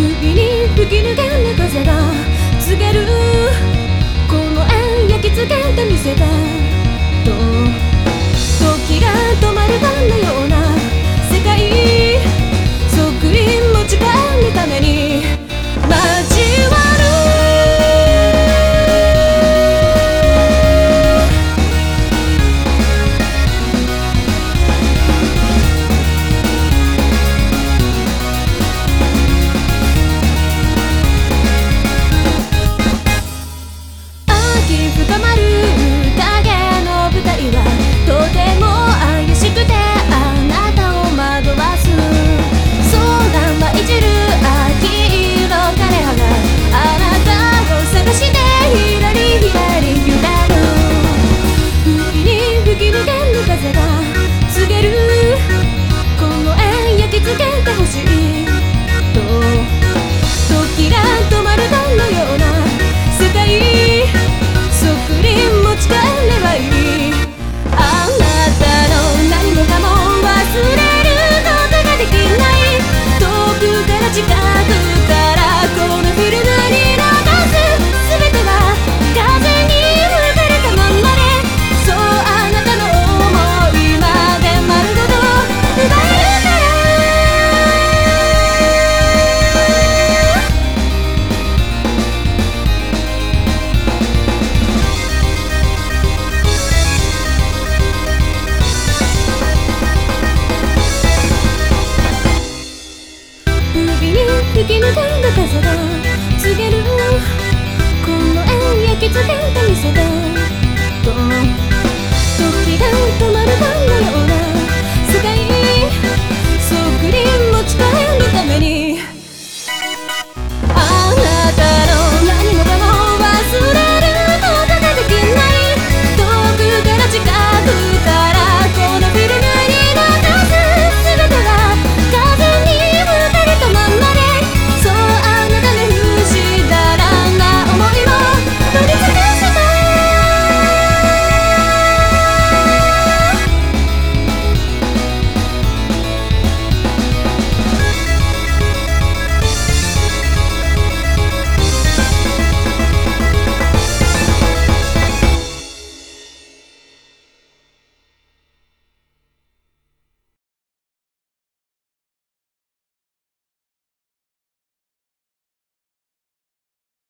首に吹き抜ける風が告げる、この縁焼き付けてみせてと、時が止まるかのような世界、そっくり持ち帰るために交わる。深まる宴の舞台はとても怪しくてあなたを惑わす、空舞い散る秋色枯葉があなたを探してひらりひらり揺れる、不意に吹き抜ける風が告げる、この縁焼き付けてほしいと、時が止まるかのような世界、そっくり持ち帰ればいい。あなたの何もかも忘れることができない、遠くから近くからこのフィルムに流す、全ては風に吹かれたまんまで、そうあなたの想いまで丸ごと奪えるから。吹き抜ける風が告げる、この縁焼き付けてみせてと、時が止まるかのような世界、そっくり持ち帰るために